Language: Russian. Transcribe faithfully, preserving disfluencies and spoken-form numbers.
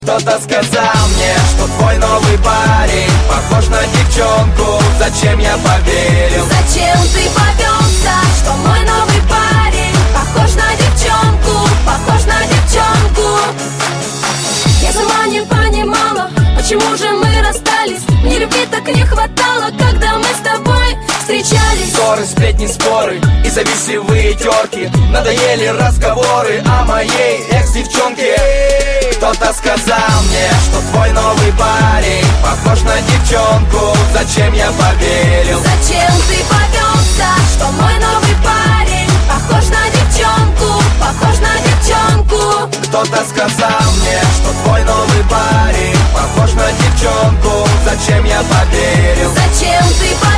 Кто-то сказал мне, что твой новый парень похож на девчонку. Зачем я поверил? Зачем ты повелся, что мой новый парень похож на девчонку, похож на девчонку? Я сама не понимала, почему же мы расстались. Мне любви так не хватало, когда мы с тобой встречались. Ссоры, сплетни, споры и завистливые терки. Надоели разговоры о моей экс-девчонке. Кто-то сказал мне, что твой новый парень похож на девчонку. Зачем я поверил? Зачем ты повелся, что мой новый парень похож на девчонку, похож на девчонку? Кто-то сказал мне, что твой новый парень похож на девчонку. Зачем я поверил? Зачем ты повелся?